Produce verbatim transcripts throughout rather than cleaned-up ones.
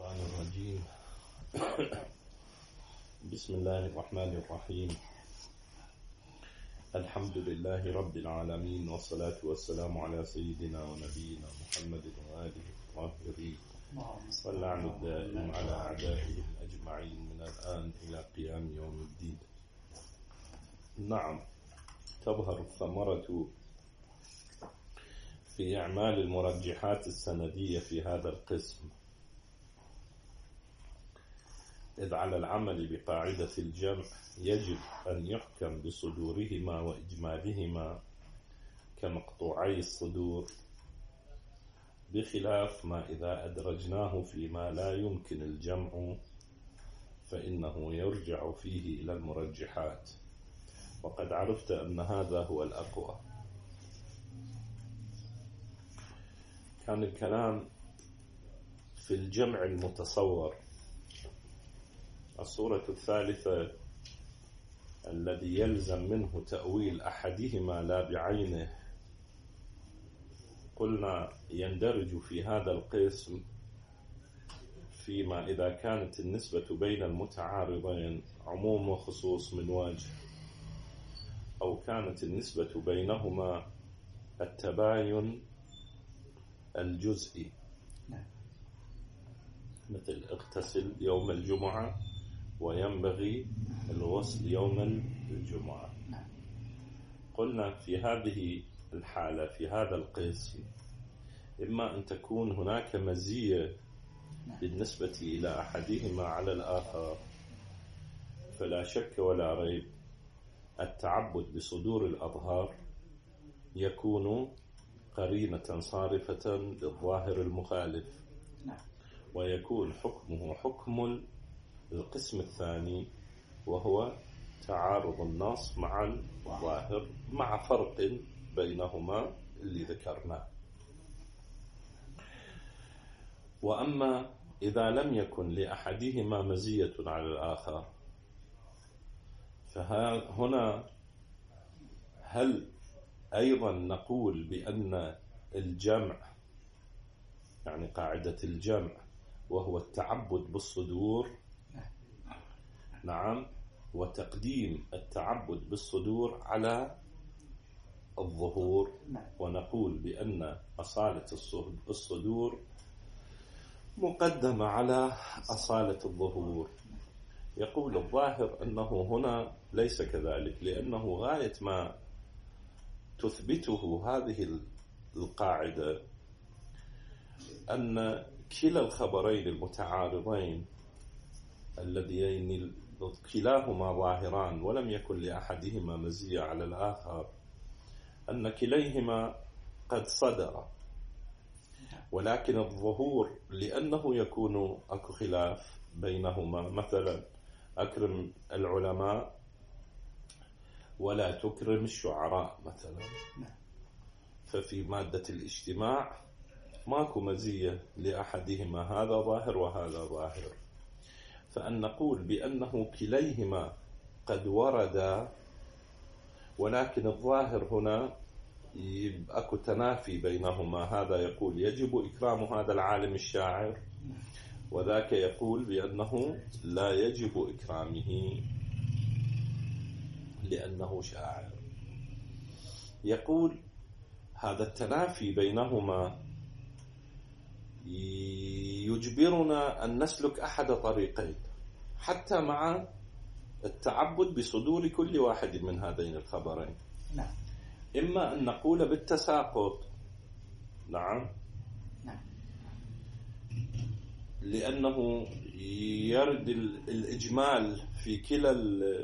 الشيطان الرجيم. بسم الله الرحمن الرحيم. الحمد لله رب العالمين، والصلاة والسلام على سيدنا ونبينا محمد وآله الطاهرين، واللعن الدائم على أعدائهم أجمعين من الآن إلى قيام يوم الدين. نعم، تظهر الثمرة في إعمال المرجحات السندية في هذا القسم، إذ على العمل بقاعدة الجمع يجب أن يحكم بصدورهما وإجمالهما كمقطوعي الصدور، بخلاف ما إذا أدرجناه فيما لا يمكن الجمع فإنه يرجع فيه إلى المرجحات، وقد عرفت أن هذا هو الأقوى. كان الكلام في الجمع المتصور، الصورة الثالثة الذي يلزم منه تأويل أحدهما لا بعينه. قلنا يندرج في هذا القسم فيما إذا كانت النسبة بين المتعارضين عموم وخصوص من وجه، أو كانت النسبة بينهما التباين الجزئي، مثل اغتسل يوم الجمعة وينبغي الغسل يوم الجمعة. قلنا في هذه الحالة في هذا القسم إما أن تكون هناك مزية بالنسبة إلى أحدهما على الآخر، فلا شك ولا ريب التعبد بصدور الأظهار يكون قرينة صارفة للظاهر المخالف، ويكون حكمه حكم القسم الثاني، وهو تعارض النص مع الظاهر مع فرق بينهما اللي ذكرناه. وأما إذا لم يكن لأحدهما مزية على الآخر، فهنا هل أيضا نقول بأن الجمع، يعني قاعدة الجمع وهو التعبد بالصدور، نعم، وتقديم التعبد بالصدور على الظهور، ونقول بأن أصالة الصدور مقدمة على أصالة الظهور. يقول الظاهر أنه هنا ليس كذلك، لأنه غاية ما تثبته هذه القاعدة أن كلا الخبرين المتعارضين اللذين كلاهما ظاهران ولم يكن لأحدهما مزية على الآخر، أن كليهما قد صدر، ولكن الظهور لأنه يكون أكو خلاف بينهما، مثلا أكرم العلماء ولا تكرم الشعراء مثلا، ففي مادة الاجتماع ماكو مزية لأحدهما، هذا ظاهر وهذا ظاهر، فأن نقول بأنه كليهما قد ورد، ولكن الظاهر هنا أكو تنافي بينهما، هذا يقول يجب إكرام هذا العالم الشاعر، وذاك يقول بأنه لا يجب إكرامه لأنه شاعر. يقول هذا التنافي بينهما يجبرنا أن نسلك أحد طريقين حتى مع التعبد بصدور كل واحد من هذين الخبرين. نعم. إما أن نقول بالتساقط، نعم، نعم، لأنه يرد الإجمال في كلا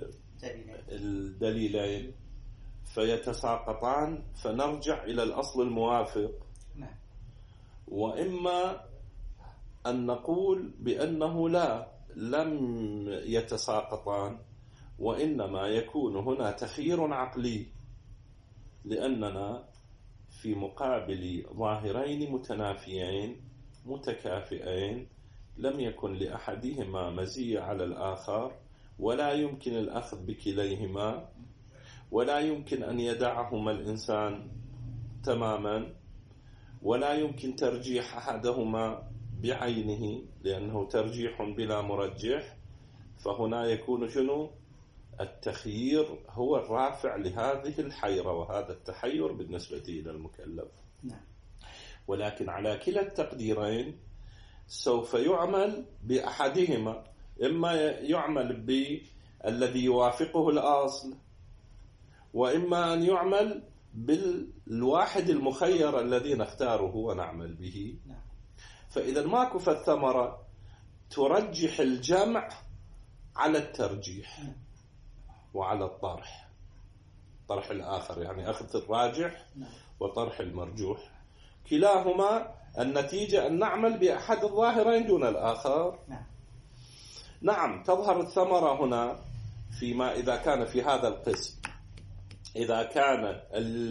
الدليلين فيتساقطان فنرجع إلى الأصل الموافق. نعم. وإما أن نقول بأنه لا، لم يتساقطان، وإنما يكون هنا تخيير عقلي، لأننا في مقابل ظاهرين متنافيين متكافئين لم يكن لأحدهما مزية على الآخر، ولا يمكن الأخذ بكليهما، ولا يمكن أن يدعهما الإنسان تماما، ولا يمكن ترجيح أحدهما بعينه لأنه ترجيح بلا مرجح، فهنا يكون شنو؟ التخيير هو الرافع لهذه الحيرة، وهذا التحير بالنسبة إلى المكلف. ولكن على كلا التقديرين سوف يعمل بأحدهما، إما يعمل بالذي يوافقه الأصل، وإما أن يعمل بالواحد المخير الذي نختاره ونعمل به. فإذا ماكو فالثمرة ترجح الجمع على الترجيح وعلى الطرح، طرح الآخر، يعني أخذ الراجح وطرح المرجوح، كلاهما النتيجة أن نعمل بأحد الظاهرين دون الآخر. نعم، تظهر الثمرة هنا فيما إذا كان في هذا القسم، إذا كان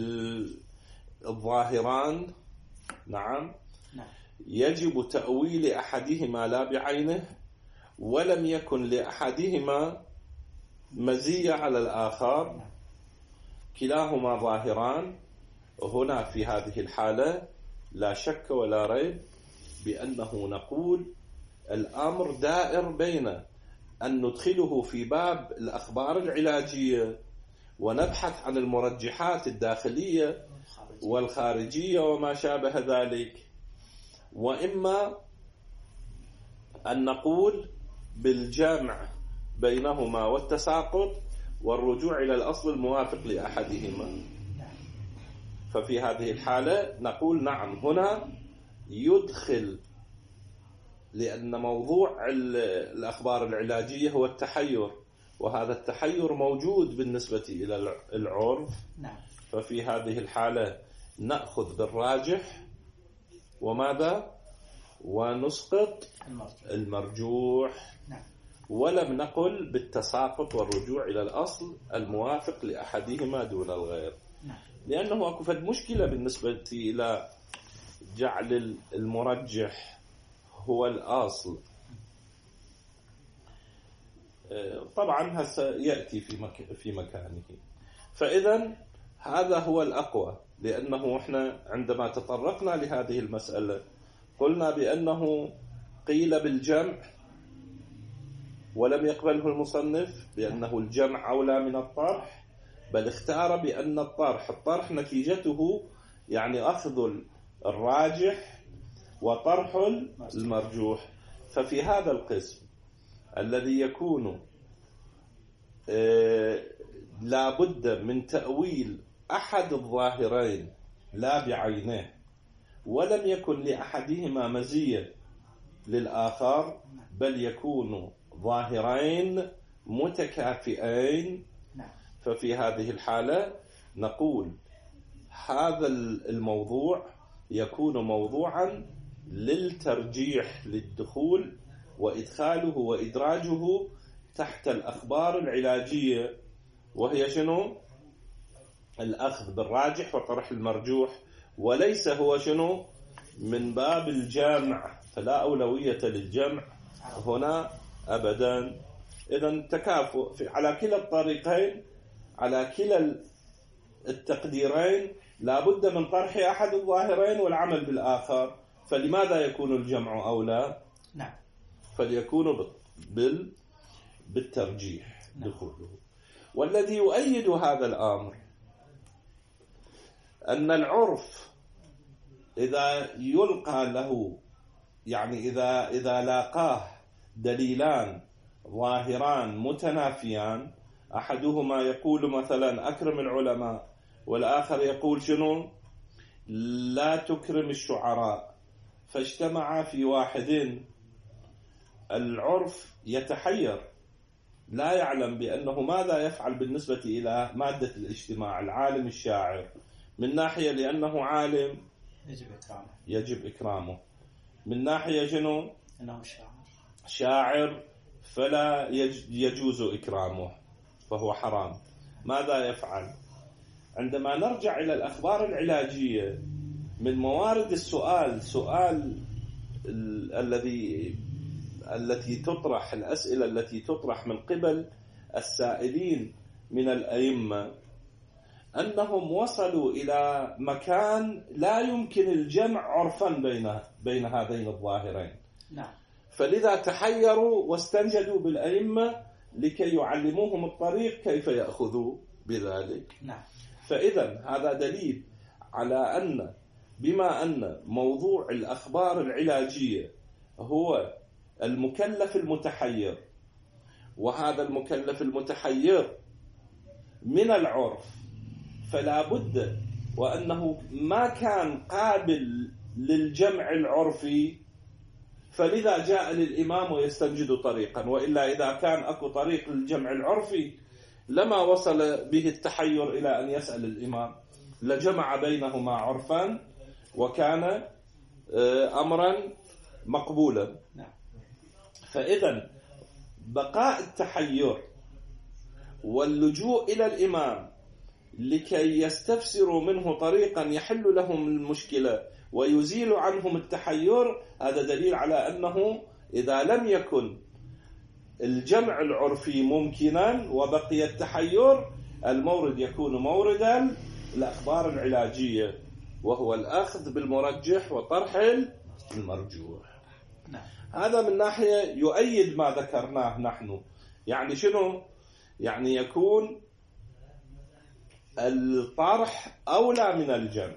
الظاهران نعم يجب تأويل أحدهما لا بعينه، ولم يكن لأحدهما مزية على الآخر، كلاهما ظاهران. هنا في هذه الحالة لا شك ولا ريب بأنه نقول الأمر دائر بين أن ندخله في باب الأخبار العلاجية ونبحث عن المرجحات الداخلية والخارجية وما شابه ذلك، وإما أن نقول بالجمع بينهما والتساقط والرجوع إلى الأصل الموافق لأحدهما. ففي هذه الحالة نقول نعم، هنا يدخل، لأن موضوع الأخبار العلاجية هو التحير، وهذا التحير موجود بالنسبة إلى العرف. ففي هذه الحالة نأخذ بالراجح وماذا؟ ونسقط المرجوح، ولم نقل بالتساقط والرجوع إلى الأصل الموافق لأحدهما دون الغير، لأنه أكو فد مشكلة بالنسبة إلى جعل المرجح هو الأصل. طبعا هسه يأتي في مك... في مكانه. فإذا هذا هو الأقوى، لأنه إحنا عندما تطرقنا لهذه المسألة قلنا بأنه قيل بالجمع ولم يقبله المصنف بأنه الجمع أولى من الطرح، بل اختار بأن الطرح الطرح نتيجته يعني أخذ الراجح وطرح المرجوح. ففي هذا القسم الذي يكون لا بد من تأويل أحد الظاهرين لا بعينه، ولم يكن لأحدهما مزية للآخر، بل يكون ظاهرين متكافئين. ففي هذه الحالة نقول هذا الموضوع يكون موضوعا للترجيح، للدخول وإدخاله وإدراجه تحت الأخبار العلاجية، وهي شنو؟ الأخذ بالراجح وطرح المرجوح، وليس هو شنو؟ من باب الجمع، فلا أولوية للجمع هنا أبدا. إذن تكافؤ على كلا الطريقين، على كلا التقديرين لا بد من طرح أحد الظاهرين والعمل بالآخر. فلماذا يكون الجمع أولى؟ نعم، فليكون بال بالترجيح دخوله. والذي يؤيد هذا الأمر أن العرف إذا يلقى له، يعني إذا إذا لاقاه دليلان ظاهران متنافيان، أحدهما يقول مثلا أكرم العلماء، والآخر يقول شنو؟ لا تكرم الشعراء، فاجتمعا في واحد، العرف يتحير، لا يعلم بأنه ماذا يفعل بالنسبة إلى مادة الاجتماع. العالم الشاعر من ناحية لأنه عالم يجب إكرامه، يجب إكرامه، من ناحية شنو؟ أنه شاعر شاعر فلا يجوز إكرامه، فهو حرام. ماذا يفعل؟ عندما نرجع إلى الأخبار العلاجية من موارد السؤال، سؤال الذي التي تطرح، الأسئلة التي تطرح من قبل السائلين من الأئمة، أنهم وصلوا إلى مكان لا يمكن الجمع عرفا بين بين هذين الظاهرين. نعم. فلذا تحيروا واستنجدوا بالأئمة لكي يعلموهم الطريق كيف يأخذوا بذلك. نعم. فإذا هذا دليل على أن بما أن موضوع الأخبار العلاجية هو المكلف المتحير، وهذا المكلف المتحير من العرف، فلا بد وأنه ما كان قابل للجمع العرفي، فلذا جاء للإمام ويستنجد طريقا. وإلا إذا كان أكو طريق للجمع العرفي لما وصل به التحير إلى أن يسأل الإمام، لجمع بينهما عرفا وكان أمرا مقبولا. فإذا بقاء التحير واللجوء إلى الإمام لكي يستفسروا منه طريقا يحل لهم المشكلة ويزيل عنهم التحير، هذا دليل على أنه إذا لم يكن الجمع العرفي ممكنا وبقي التحير، المورد يكون موردا الأخبار العلاجية، وهو الأخذ بالمرجح وطرح المرجوح. هذا من ناحية يؤيد ما ذكرناه نحن. يعني شنو؟ يعني يكون الطرح أولى من الجمع.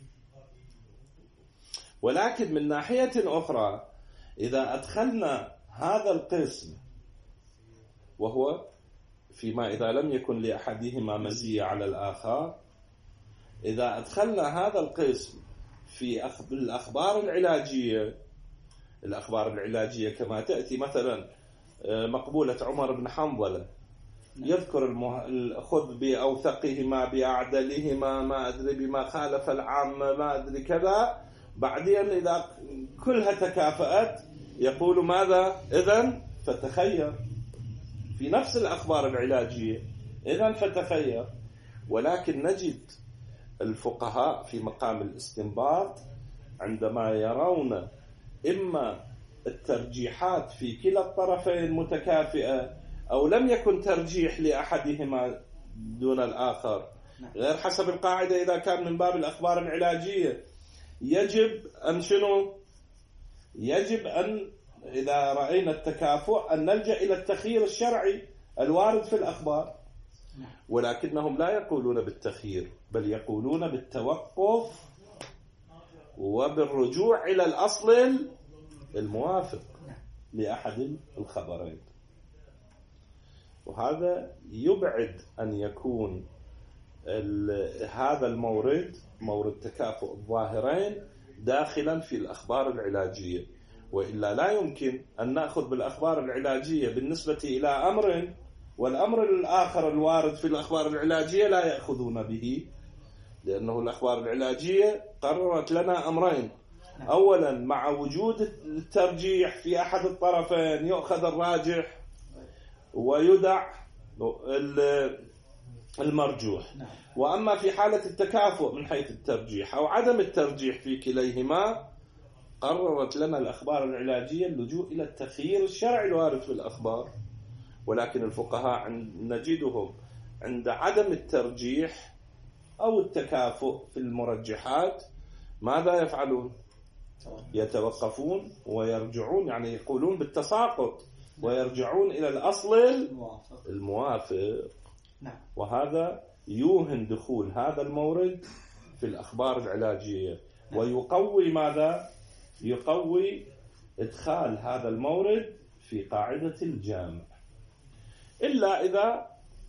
ولكن من ناحية أخرى إذا أدخلنا هذا القسم، وهو فيما إذا لم يكن لأحدهما مزية على الآخر، إذا أدخلنا هذا القسم في الأخبار العلاجية، الأخبار العلاجية كما تأتي مثلا مقبولة عمر بن حنظلة، يذكر المه... خذ بأوثقهما بأعدلهما ما أدري بما خالف العام ما أدري كذا، بعدين إذا كلها تكافأت يقول ماذا؟ إذن فتخير في نفس الأخبار العلاجية، إذن فتخير. ولكن نجد الفقهاء في مقام الاستنباط عندما يرون إما الترجيحات في كلا الطرفين متكافئة أو لم يكن ترجيح لأحدهما دون الآخر، غير حسب القاعدة إذا كان من باب الأخبار العلاجية يجب أن شنو؟ يجب أن إذا رأينا التكافؤ أن نلجأ إلى التخيير الشرعي الوارد في الأخبار. ولكنهم لا يقولون بالتخيير، بل يقولون بالتوقف وبالرجوع إلى الأصل الموافق لأحد الخبرين. وهذا يبعد أن يكون هذا المورد مورد تكافؤ الظاهرين داخلا في الأخبار العلاجية، وإلا لا يمكن أن نأخذ بالأخبار العلاجية بالنسبة إلى أمر والأمر الآخر الوارد في الأخبار العلاجية لا يأخذون به، لأنه الأخبار العلاجية قررت لنا أمرين: أولا مع وجود الترجيح في أحد الطرفين يأخذ الراجح ويدع المرجوح، وأما في حالة التكافؤ من حيث الترجيح أو عدم الترجيح في كليهما قررت لنا الأخبار العلاجية اللجوء إلى التخيير الشرعي الوارد في الأخبار. ولكن الفقهاء نجدهم عند عدم الترجيح أو التكافؤ في المرجحات ماذا يفعلون؟ يتوقفون ويرجعون، يعني يقولون بالتساقط ويرجعون إلى الأصل الموافق. وهذا يوهن دخول هذا المورد في الأخبار العلاجية، ويقوي ماذا؟ يقوي إدخال هذا المورد في قاعدة الجامع، إلا إذا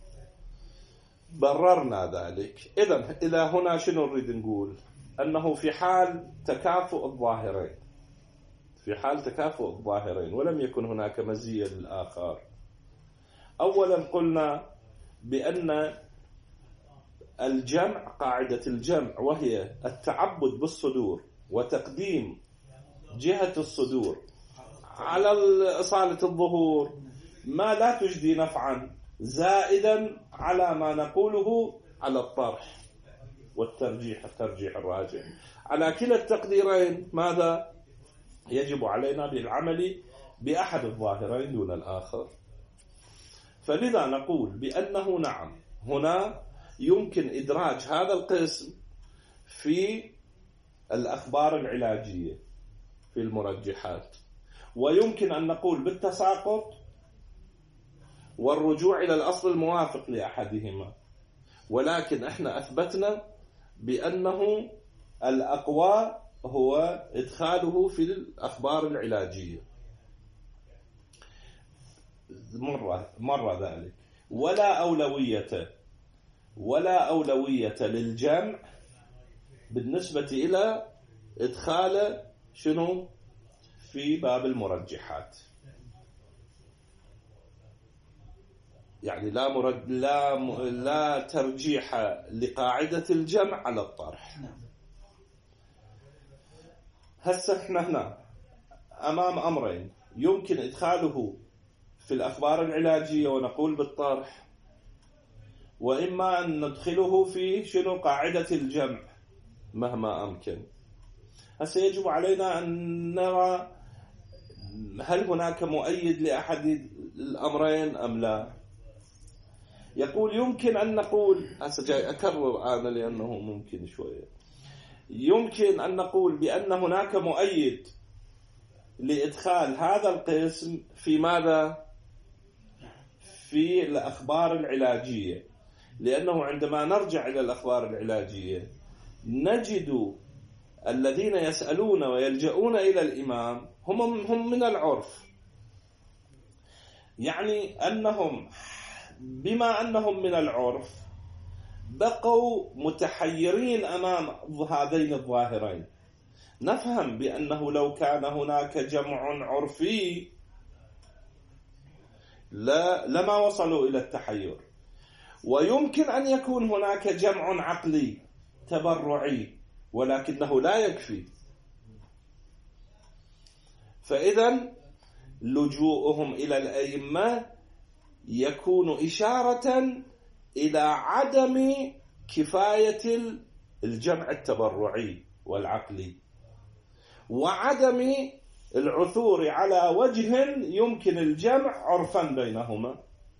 بررنا ذلك. إذن إذا هنا شنو نريد نقول؟ أنه في حال تكافؤ الظاهرين، في حال تكافؤ الظاهرين ولم يكن هناك مزية للآخر، أولا قلنا بأن الجمع، قاعدة الجمع وهي التعبد بالصدور وتقديم جهة الصدور على أصالة الظهور ما لا تجدي نفعا زائدا على ما نقوله على الطرح والترجيح، الترجيح الراجح. على كلا التقديرين ماذا يجب علينا بالعمل بأحد الظاهرين دون الآخر. فلذا نقول بأنه نعم هنا يمكن إدراج هذا القسم في الأخبار العلاجية في المرجحات، ويمكن أن نقول بالتساقط والرجوع إلى الأصل الموافق لأحدهما، ولكن احنا أثبتنا بأنه الأقوى هو إدخاله في الأخبار العلاجية مرة, مرة ذلك. ولا أولوية ولا أولوية للجمع بالنسبة إلى إدخال شنو في باب المرجحات، يعني لا مرد لا م... لا ترجيح لقاعدة الجمع على الطرح. هسه احنا هنا أمام أمرين، يمكن إدخاله في الأخبار العلاجية ونقول بالطرح، وإما أن ندخله في شنو قاعدة الجمع مهما أمكن. هسه يجب علينا أن نرى هل هناك مؤيد لأحد الأمرين أم لا. يقول يمكن أن نقول، هسه جاي أكرر أنا لأنه ممكن شوية، يمكن أن نقول بأن هناك مؤيد لإدخال هذا القسم في ماذا؟ في الأخبار العلاجية، لأنه عندما نرجع إلى الأخبار العلاجية نجد الذين يسألون ويلجؤون إلى الإمام هم هم من العرف، يعني أنهم بما أنهم من العرف بقوا متحيرين أمام هذين الظاهرين. نفهم بأنه لو كان هناك جمع عرفي لا لما وصلوا إلى التحير، ويمكن أن يكون هناك جمع عقلي تبرعي ولكنه لا يكفي. فإذا لجوءهم إلى الأئمة يكون إشارة إلى عدم كفاية الجمع التبرعي والعقلي، وعدم العثور على وجه يمكن الجمع عرفا بينهما.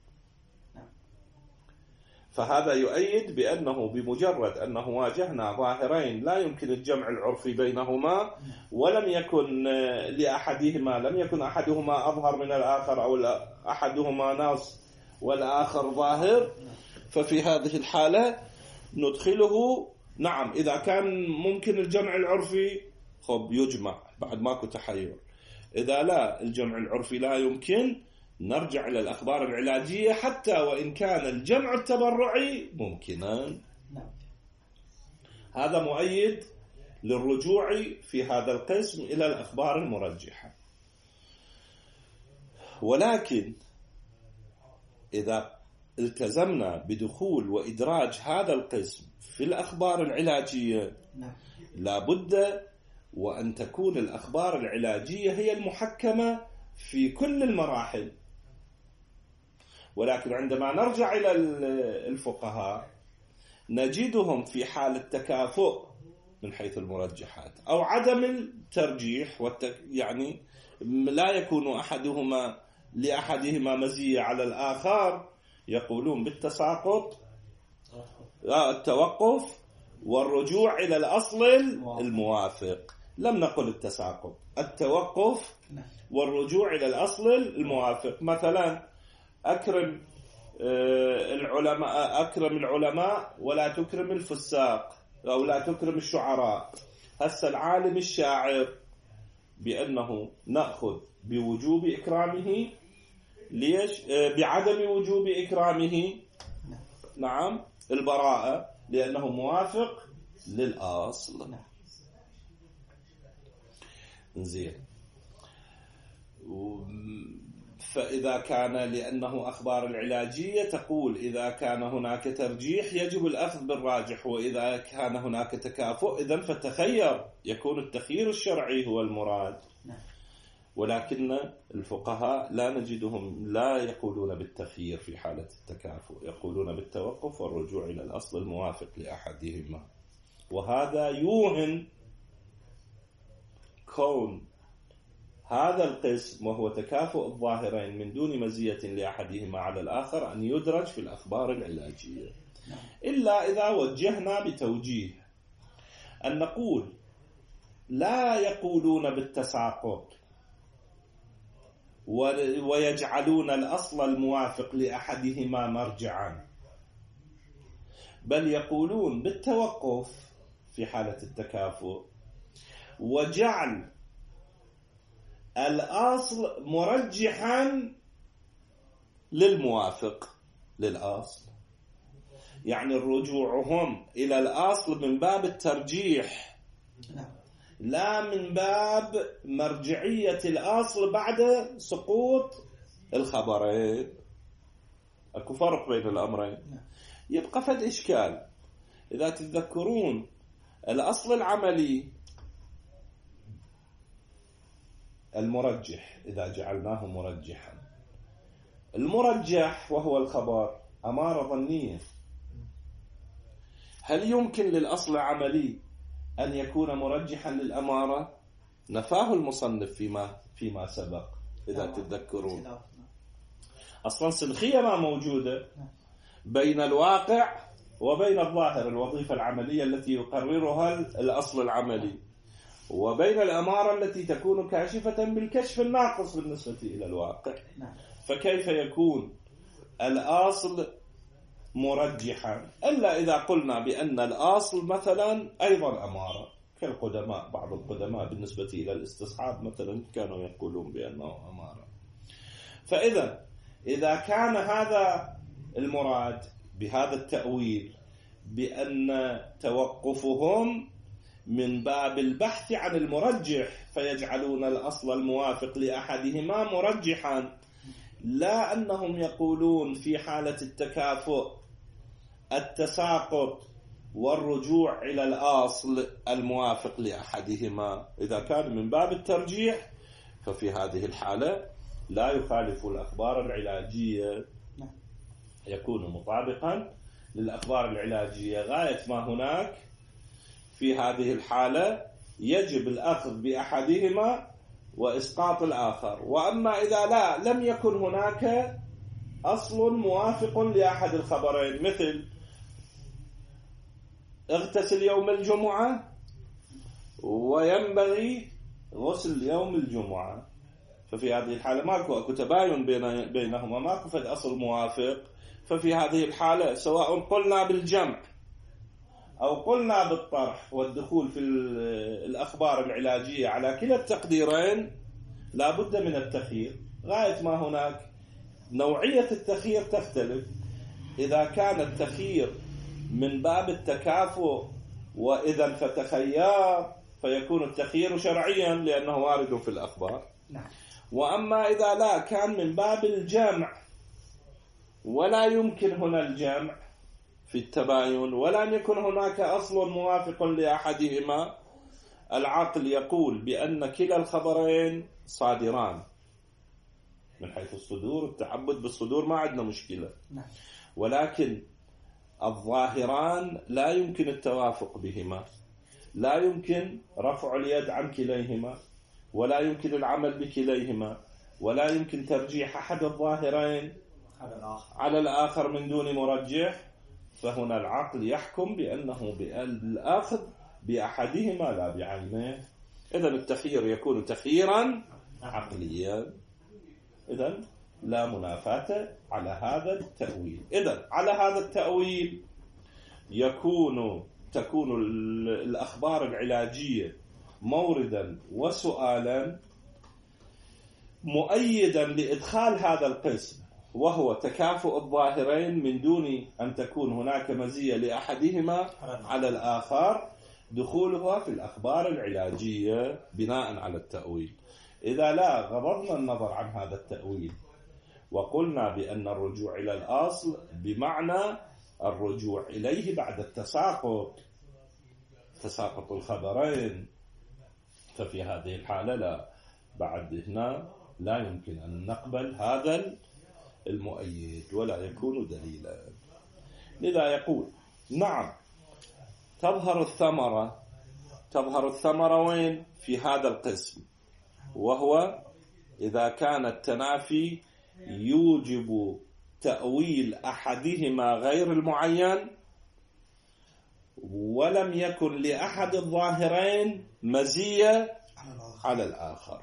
فهذا يؤيد بأنه بمجرد أنه واجهنا ظاهرين لا يمكن الجمع العرفي بينهما، ولم يكن لأحدهما لم يكن أحدهما أظهر من الآخر أو أحدهما ناص والآخر ظاهر، ففي هذه الحالة ندخله. نعم إذا كان ممكن الجمع العرفي خب يجمع بعد ماكو تحير، إذا لا الجمع العرفي لا يمكن نرجع إلى الأخبار العلاجية حتى وإن كان الجمع التبرعي ممكنا. هذا مؤيد للرجوع في هذا القسم إلى الأخبار المرجحة. ولكن إذا التزمنا بدخول وإدراج هذا القسم في الأخبار العلاجية لا بد وأن تكون الأخبار العلاجية هي المحكمة في كل المراحل. ولكن عندما نرجع إلى الفقهاء نجدهم في حال التكافؤ من حيث المرجحات أو عدم الترجيح والتك... يعني لا يكون أحدهما لأحدهما مزية على الآخر، يقولون بالتساقط التوقف والرجوع إلى الأصل الموافق. لم نقل التساقط، التوقف والرجوع إلى الأصل الموافق. مثلا أكرم العلماء أكرم العلماء ولا تكرم الفساق أو لا تكرم الشعراء. هسه العالم الشاعر بأنه نأخذ بوجوب إكرامه، ليش؟ بعدم وجوب إكرامه نعم البراءة لأنه موافق للأصل. زين. فإذا كان لأنه أخبار العلاجية تقول إذا كان هناك ترجيح يجب الأخذ بالراجح، وإذا كان هناك تكافؤ إذن فتخير، يكون التخيير الشرعي هو المراد. ولكن الفقهاء لا نجدهم لا يقولون بالتخيير في حالة التكافؤ، يقولون بالتوقف والرجوع إلى الأصل الموافق لأحدهما. وهذا يوهن كون هذا القسم وهو تكافؤ الظاهرين من دون مزية لأحدهما على الآخر أن يدرج في الأخبار العلاجية. إلا إذا وجهنا بتوجيه أن نقول لا يقولون بالتساقط ويجعلون الأصل الموافق لأحدهما مرجعا، بل يقولون بالتوقف في حالة التكافؤ وجعل الأصل مرجحا للموافق للأصل، يعني رجوعهم إلى الأصل من باب الترجيح لا من باب مرجعية الأصل بعد سقوط الخبرين. أكو فرق بين الأمرين. يبقى فد إشكال. إذا تتذكرون الأصل العملي المرجح، إذا جعلناه مرجحا، المرجح وهو الخبر أمارة ظنية، هل يمكن للأصل العملي أن يكون مرجحا للأمارة؟ نفاه المصنف فيما فيما سبق إذا تتذكرون. أصلا سنخية ما موجودة بين الواقع وبين الظاهر، الوظيفة العملية التي يقررها الأصل العملي، وبين الأمارة التي تكون كاشفة بالكشف الناقص بالنسبة إلى الواقع. فكيف يكون الأصل مرجحا إلا إذا قلنا بأن الأصل مثلا أيضا أمارة، كالقدماء، بعض القدماء بالنسبة إلى الاستصحاب مثلا كانوا يقولون بأنه أمارة. فإذا إذا كان هذا المراد بهذا التأويل بأن توقفهم من باب البحث عن المرجح فيجعلون الأصل الموافق لأحدهما مرجحا، لا أنهم يقولون في حالة التكافؤ التساقط والرجوع إلى الأصل الموافق لأحدهما. إذا كان من باب الترجيح ففي هذه الحالة لا يخالف الأخبار العلاجية، يكون مطابقا للأخبار العلاجية غاية ما هناك. في هذه الحالة يجب الأخذ بأحدهما وإسقاط الآخر. وأما إذا لا لم يكن هناك أصل موافق لأحد الخبرين، مثل اغتسل يوم الجمعة وينبغي غسل يوم الجمعة، ففي هذه الحالة ماكو أكو تباين بين بينهما، ماكو فد أصل موافق. ففي هذه الحالة سواء قلنا بالجمع أو قلنا بالطرح والدخول في الأخبار العلاجية على كلا التقديرين لا بد من التخيير غاية ما هناك. نوعية التخيير تختلف. إذا كان التخيير من باب التكافؤ وإذا فتخير فيكون التخيير شرعيا لأنه وارد في الأخبار. وأما إذا لا كان من باب الجمع ولا يمكن هنا الجمع في التباين ولم يكن هناك أصل موافق لأحدهما، العقل يقول بأن كلا الخبرين صادران من حيث الصدور. التعبد بالصدور ما عندنا مشكلة، ولكن الظاهران لا يمكن التوافق بهما، لا يمكن رفع اليد عن كليهما ولا يمكن العمل بكليهما، ولا يمكن ترجيح أحد الظاهرين على الآخر من دون مرجح. فهنا العقل يحكم بأنه بالأخذ بأحدهما لا بعينه. إذن التخيير يكون تخييرا عقليا. إذن لا منافاة على هذا التأويل. إذن على هذا التأويل يكون تكون الأخبار العلاجية موردا وسؤالا مؤيدا لإدخال هذا القسم، وهو تكافؤ الظاهرين من دون أن تكون هناك مزية لأحدهما على الآخر، دخولها في الأخبار العلاجية بناء على التأويل. إذا لا غضضنا النظر عن هذا التأويل وقلنا بأن الرجوع إلى الأصل بمعنى الرجوع إليه بعد التساقط، تساقط الخبرين، ففي هذه الحالة لا، بعد هنا لا يمكن أن نقبل هذا المؤيد ولا يكون دليلا. لذا يقول نعم تظهر الثمرة. تظهر الثمرة وين؟ في هذا القسم، وهو إذا كان التنافي يوجب تأويل أحدهما غير المعين ولم يكن لأحد الظاهرين مزية على الآخر.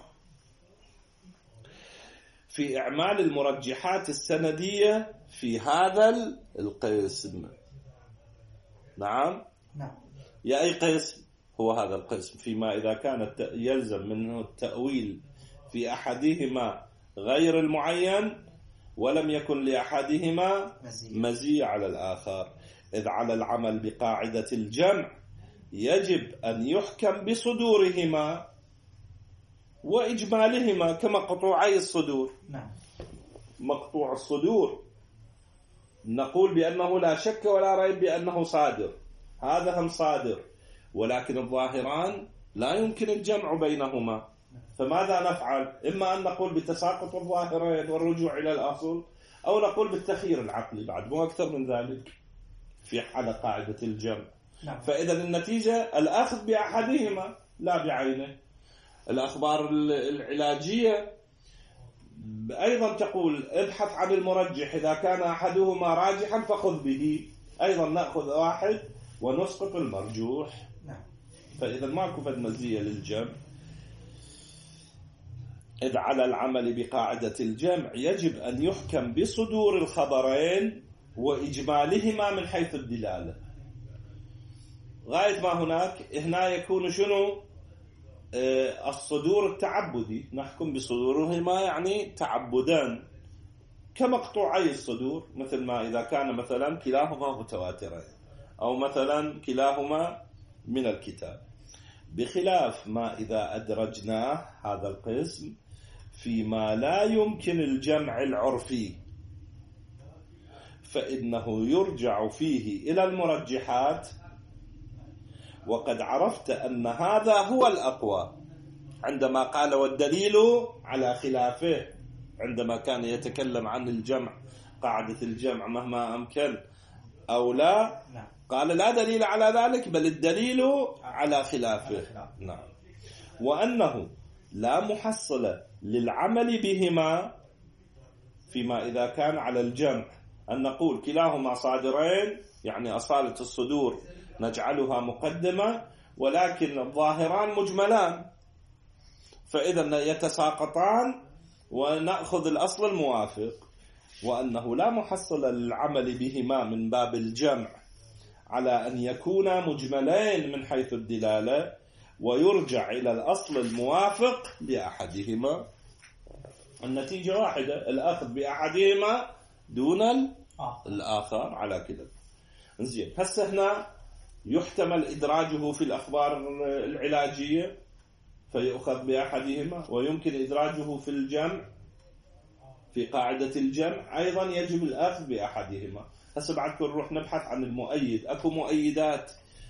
في إعمال المرجحات السندية في هذا القسم. نعم. نعم. يا أي قسم هو هذا القسم؟ فيما إذا كان يلزم منه التأويل في أحدهما غير المعين ولم يكن لأحدهما مزية على الآخر. إذ على العمل بقاعدة الجمع يجب أن يحكم بصدورهما وإجمالهما كمقطوعي الصدور. نعم. مقطوع الصدور نقول بأنه لا شك ولا ريب بأنه صادر، هذا هم صادر، ولكن الظاهران لا يمكن الجمع بينهما. فماذا نفعل؟ إما أن نقول بتساقط الظاهرين والرجوع إلى الأصل، أو نقول بالتخيير العقلي بعد، مو أكثر من ذلك في حال قاعدة الجمع. نعم. فإذا النتيجة الأخذ بأحدهما لا بعينه. الأخبار العلاجية أيضا تقول ابحث عن المرجح، إذا كان أحدهما راجحا فخذ به، أيضا نأخذ واحد ونسقط المرجوح. نعم. فإذا ماكو فد مزية للجمع. إذ على العمل بقاعدة الجمع يجب أن يحكم بصدور الخبرين وإجمالهما من حيث الدلالة. غاية ما هناك هنا يكون شنو؟ آه الصدور التعبدي، نحكم بصدورهما يعني تعبدان كمقطوعي الصدور، مثل ما إذا كان مثلا كلاهما متواترين أو مثلا كلاهما من الكتاب، بخلاف ما إذا أدرجناه هذا القسم فيما لا يمكن الجمع العرفي، فإنه يرجع فيه إلى المرجحات. وقد عرفت أن هذا هو الأقوى عندما قال والدليل على خلافه، عندما كان يتكلم عن الجمع قاعدة الجمع مهما أمكن أو لا، قال لا دليل على ذلك بل الدليل على خلافه. نعم. وأنه لا محصل للعمل بهما فيما إذا كان على الجمع، أن نقول كلاهما صادرين يعني أصالة الصدور نجعلها مقدمة، ولكن الظاهران مجملان، فإذا يتساقطان ونأخذ الأصل الموافق. وأنه لا محصل للعمل بهما من باب الجمع على أن يكونا مجملين من حيث الدلالة، ويرجع إلى الأصل الموافق لأحدهما. النتيجة واحدة، الأخذ بأحدهما دون الآخر على كده. زين، هسه هنا يحتمل إدراجه في الأخبار العلاجية فيأخذ بأحدهما، ويمكن إدراجه في الجمع في قاعدة الجمع أيضا يجب الأخذ بأحدهما. هسه بعد كل نروح نبحث عن المؤيد. أكو مؤيدات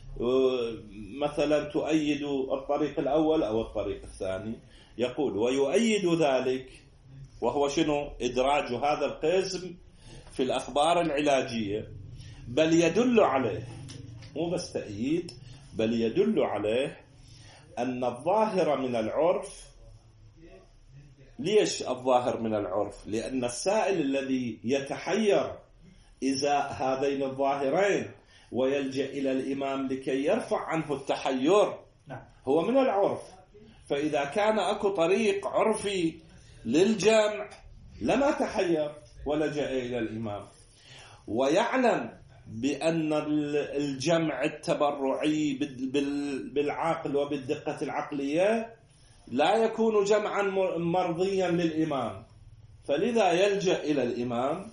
مثلا تؤيد الطريق الأول أو الطريق الثاني. يقول ويؤيد ذلك، وهو شنو؟ إدراج هذا القسم في الأخبار العلاجية، بل يدل عليه، مو بس تأييد، بل يدل عليه أن الظاهر من العرف. ليش الظاهر من العرف؟ لأن السائل الذي يتحير إزاء هذين الظاهرين ويلجأ إلى الإمام لكي يرفع عنه التحير هو من العرف. فإذا كان أكو طريق عرفي للجمع لما تحير ولجأ إلى الإمام، ويعلم بأن الجمع التبرعي بالعقل وبالدقة العقلية لا يكون جمعا مرضيا للإمام، فلذا يلجأ إلى الإمام.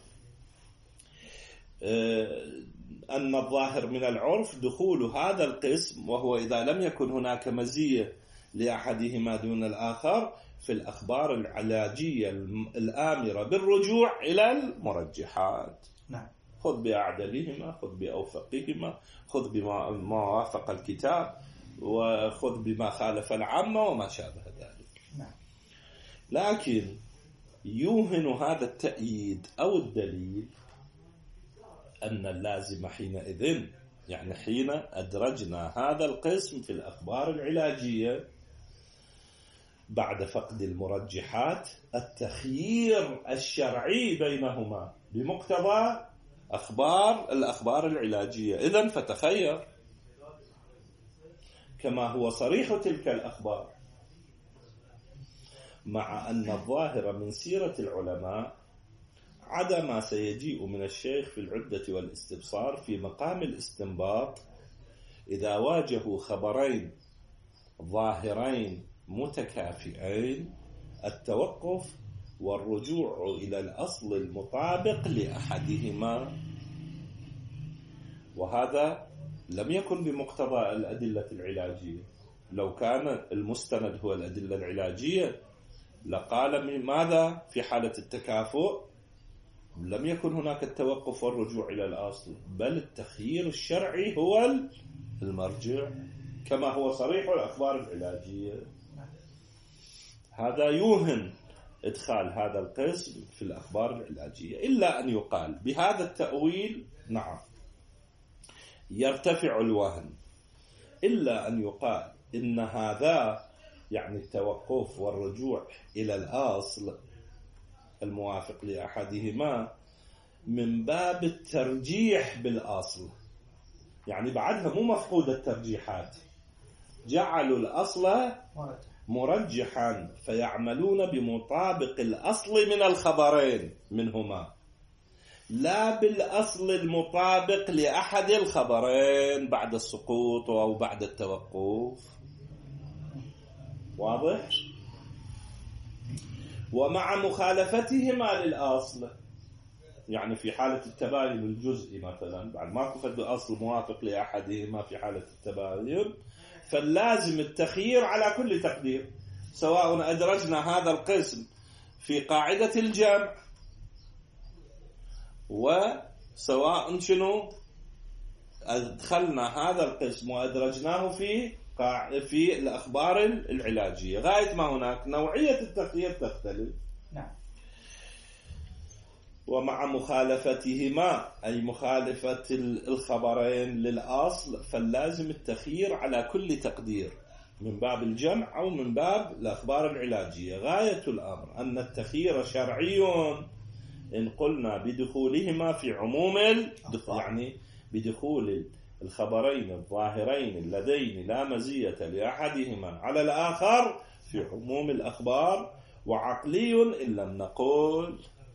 أن الظاهر من العرف دخول هذا القسم، وهو إذا لم يكن هناك مزية لأحدهما دون الآخر في الأخبار العلاجية الآمرة بالرجوع إلى المرجحات. نعم. خذ بأعدلهما، خذ بأوفقهما، خذ بما وافق الكتاب، وخذ بما خالف العامة وما شابه ذلك. نعم. لكن يوهن هذا التأييد أو الدليل أن اللازم حينئذ، يعني حين أدرجنا هذا القسم في الأخبار العلاجية بعد فقد المرجحات، التخيير الشرعي بينهما بمقتضى أخبار الأخبار العلاجية. إذن فتخير، كما هو صريح تلك الأخبار، مع أن الظاهر من سيرة العلماء عدا ما سيجيء من الشيخ في العدة والاستبصار في مقام الاستنباط إذا واجهوا خبرين ظاهرين متكافئين التوقف والرجوع إلى الأصل المطابق لأحدهما، وهذا لم يكن بمقتضى الأدلة العلاجية. لو كان المستند هو الأدلة العلاجية لقال ماذا في حالة التكافؤ؟ لم يكن هناك التوقف والرجوع إلى الأصل، بل التخيير الشرعي هو المرجع كما هو صريح الأخبار العلاجية. هذا يوهن إدخال هذا القسم في الأخبار العلاجية، إلا أن يقال بهذا التأويل نعم يرتفع الوهن، إلا أن يقال إن هذا يعني التوقف والرجوع إلى الأصل الموافق لأحدهما من باب الترجيح بالأصل، يعني بعدها مو مفقود الترجيحات، جعلوا الأصل مرجحا فيعملون بمطابق الأصل من الخبرين منهما لا بالأصل المطابق لأحد الخبرين بعد السقوط أو بعد التوقف. واضح؟ ومع مخالفتهما للأصل، يعني في حالة التباين الجزئي مثلا بعد ما كفد أصل موافق لأحدهما في حالة التباين، فاللازم التخيير على كل تقدير، سواء أدرجنا هذا القسم في قاعدة الجمع وسواء شنو أدخلنا هذا القسم وأدرجناه في في الأخبار العلاجية، غاية ما هناك نوعية التخيير تختلف. نعم. ومع مخالفتهما أي مخالفة الخبرين للأصل فاللازم التخيير على كل تقدير من باب الجمع أو من باب الأخبار العلاجية. غاية الأمر أن التخيير شرعي إن قلنا بدخولهما في عموم الدخول، يعني بدخول الخبرين الظاهرين اللذين لا مزية لأحدهما على الآخر في عموم الأخبار، وعقلي إن لم نقول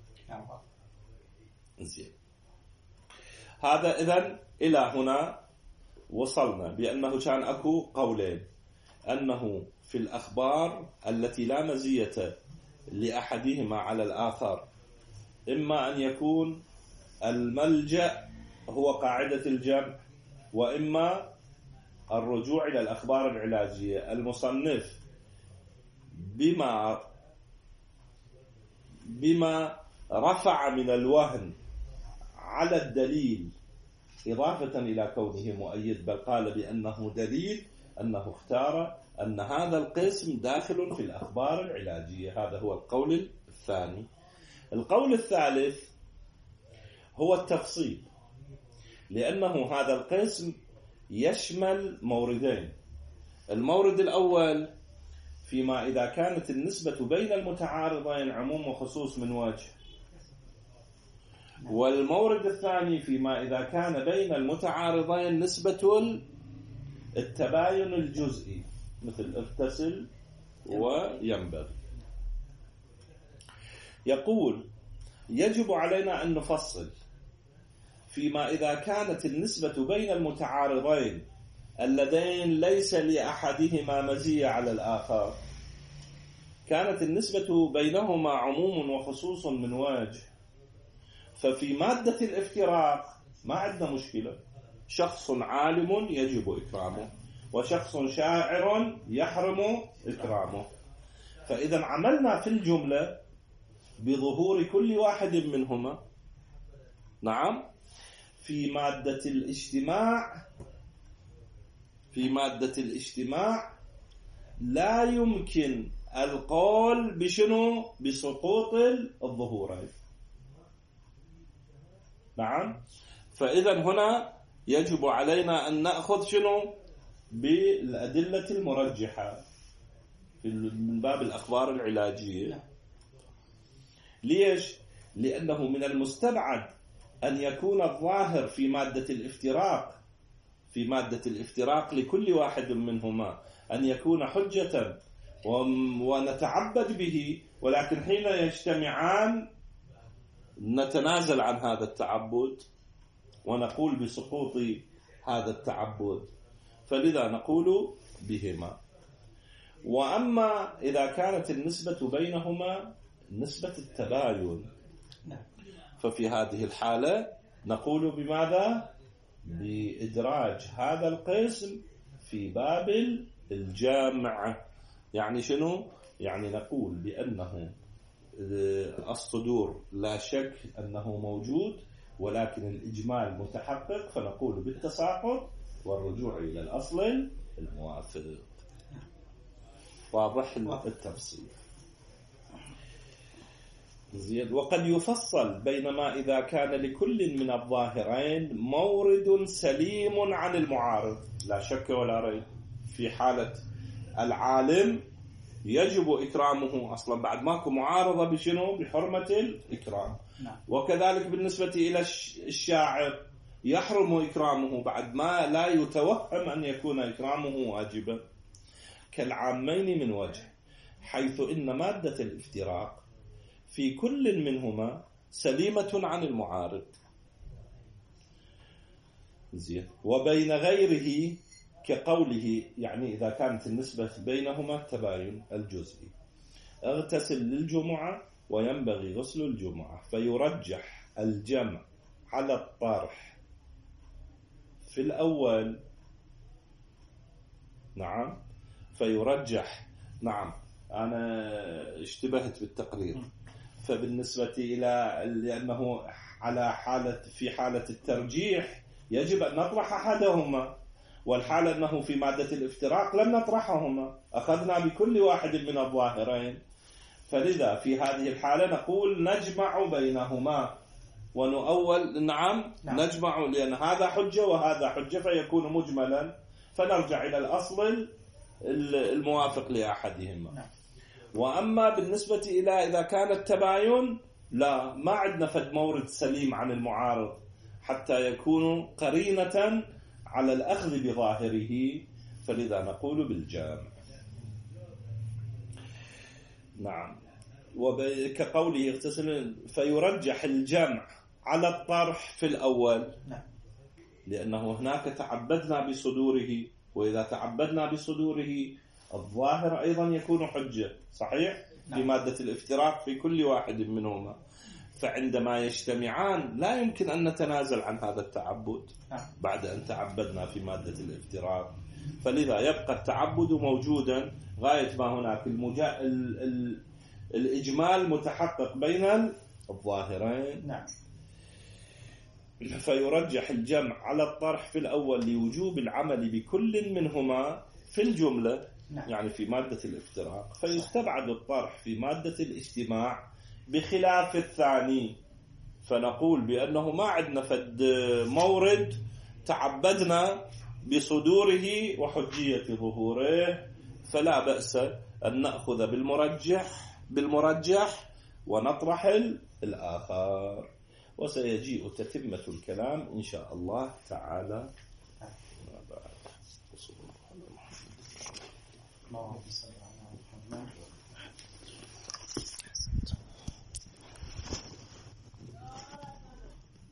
زين. هذا إذن إلى هنا وصلنا بأنه كان أكو قولين، أنه في الأخبار التي لا مزية لأحدهما على الآخر إما أن يكون الملجأ هو قاعدة الجمع، وإما الرجوع إلى الأخبار العلاجية. المصنف بما بما رفع من الوهن على الدليل إضافة إلى كونه مؤيد، بل قال بأنه دليل، أنه اختار أن هذا القسم داخل في الأخبار العلاجية. هذا هو القول الثاني. القول الثالث هو التفصيل، لأنه هذا القسم يشمل موردين. المورد الأول فيما إذا كانت النسبة بين المتعارضين عموم وخصوص من وجه، والمورد الثاني فيما إذا كان بين المتعارضين نسبة التباين الجزئي مثل اغتسل وينبغي. يقول يجب علينا أن نفصل فيما إذا كانت النسبة بين المتعارضين اللذين ليس لأحدهما مزية على الآخر، كانت النسبة بينهما عموم وخصوص من وجه، ففي مادة الافتراق ما عندنا مشكلة، شخص عالم يجب إكرامه وشخص شاعر يحرم إكرامه. فإذا عملنا في الجملة بظهور كل واحد منهما. نعم. في مادة الاجتماع في مادة الاجتماع لا يمكن القول بشنو بسقوط الظهورين. نعم. فإذا هنا يجب علينا أن نأخذ شنو بالأدلة المرجحة من باب الأخبار العلاجية. ليش؟ لأنه من المستبعد أن يكون الظاهر في مادة الافتراق في مادة الافتراق لكل واحد منهما أن يكون حجة ونتعبد به، ولكن حين يجتمعان نتنازل عن هذا التعبد ونقول بسقوط هذا التعبد، فلذا نقول بهما. وأما إذا كانت النسبة بينهما نسبة التباين ففي هذه الحالة نقول بماذا؟ بإدراج هذا القسم في باب الجامع. يعني شنو؟ يعني نقول بأنه الصدور لا شك أنه موجود، ولكن الإجمال متحقق، فنقول بالتساقط والرجوع إلى الأصل الموافق. واضح التفصيل؟ زين. وقد يفصل بينما إذا كان لكل من الظاهرين مورد سليم عن المعارض، لا شك ولا ريب. في حالة العالم يجب إكرامه أصلا بعد ماكو معارضة بشنو؟ بحرمة الإكرام. وكذلك بالنسبة إلى الشاعر يحرم إكرامه بعد ما لا يتوهم أن يكون إكرامه واجبا. كالعامين من وجه، حيث إن مادة الافتراق في كل منهما سليمة عن المعارض. زين. وبين غيره كقوله، يعني إذا كانت النسبة بينهما التباين الجزئي، اغتسل للجمعة وينبغي غسل الجمعة، فيرجح الجمع على الطرح في الأول. نعم، فيرجح. نعم، أنا اشتبهت بالتقرير. فبالنسبة إلى لأنه على حالة في حالة الترجيح يجب أن نطرح أحدهما، والحالة أنه في مادة الافتراق لم نطرحهما، أخذنا بكل واحد من الظاهرين، فلذا في هذه الحالة نقول نجمع بينهما ونؤول. نعم, نعم. نجمع لأن هذا حجة وهذا حجة فيكون مجملا، فنرجع إلى الأصل الموافق لأحدهما. نعم. وأما بالنسبة إلى إذا كان التباين لا، ما عندنا فد مورد سليم عن المعارض حتى يكون قرينة على الأخذ بظاهره، فلذا نقول بالجامع. نعم. وكقوله يغتسل، فيرجح الجمع على الطرح في الأول. نعم. لأنه هناك تعبدنا بصدوره، وإذا تعبدنا بصدوره الظاهر أيضا يكون حجة، صحيح؟ نعم. في مادة الافتراق في كل واحد منهما، فعندما يجتمعان لا يمكن أن نتنازل عن هذا التعبد بعد أن تعبدنا في مادة الافتراق، فلذا يبقى التعبد موجودا غاية ما هناك المجا... ال... ال... الإجمال متحقق بين الظاهرين. نعم. فيرجح الجمع على الطرح في الأول لوجوب العمل بكل منهما في الجملة. نعم. يعني في مادة الافتراق، فيستبعد الطرح في مادة الاجتماع بخلاف الثاني، فنقول بأنه ما عندنا فد مورد تعبدنا بصدوره وحجية ظهوره، فلا بأس أن نأخذ بالمرجح بالمرجح ونطرح الآخر. وسيجيء تتمة الكلام إن شاء الله تعالى. اللهم صل على محمد.